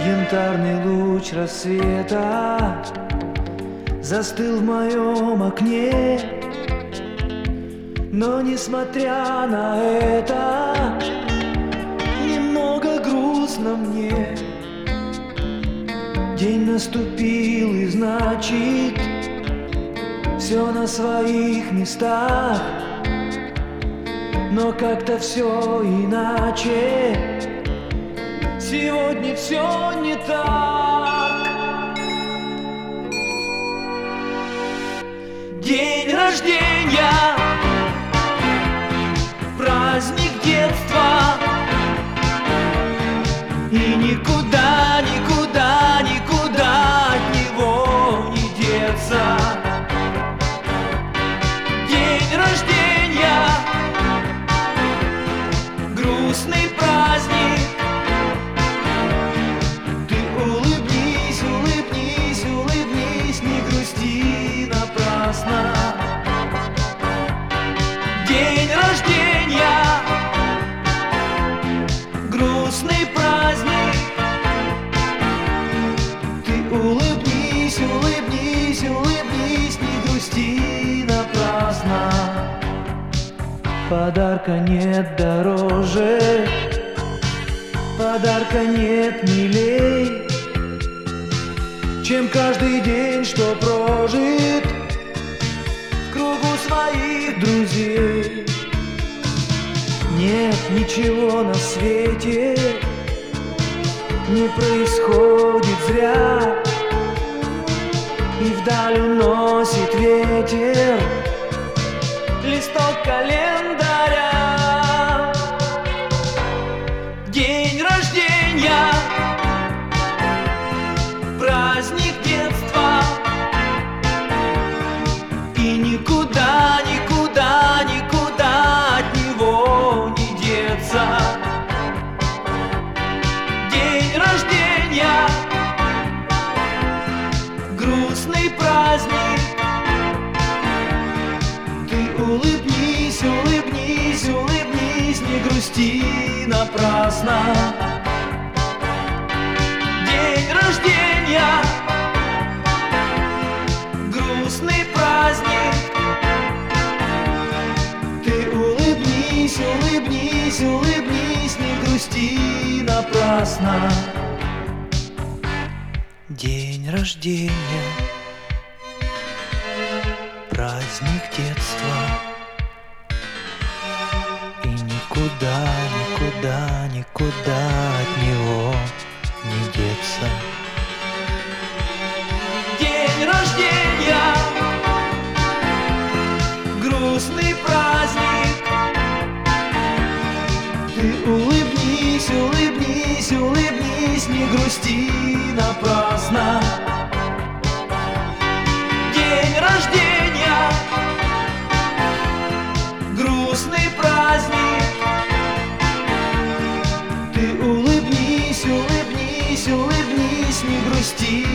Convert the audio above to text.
Янтарный луч рассвета застыл в моем окне. Но несмотря на это, немного грустно мне. День наступил, и значит, все на своих местах. Но как-то все иначе. Сегодня все не так. День рождения, праздник детства, и никуда, никуда, никуда от него не деться. День рождения, грустный праздник. Ты улыбнись, улыбнись, улыбнись, не грусти напрасно. День рождения, грустный праздник. Ты улыбнись, улыбнись, улыбнись, не грусти напрасно. Подарка нет дороже, подарка нет милей, чем каждый день, что прожит в кругу своих друзей. Нет ничего на свете, не происходит зря, и вдаль уносит ветер листок календаря. День рождения, праздник детства, и никуда, никуда, никуда от него не деться. День рождения, грустный праздник. Ты улыбнись, улыбнись, улыбнись, не грусти напрасно. День рождения, грустный праздник. Ты улыбнись, улыбнись, улыбнись, не грусти напрасно. День рождения, праздник детства, и никуда, никуда, никуда от него не деться. День рождения, грустный праздник. Ты улыбнись, улыбнись, улыбнись, не грусти напрасно. День рождения, грустный праздник. Ты улыбнись, улыбнись, улыбнись, не грусти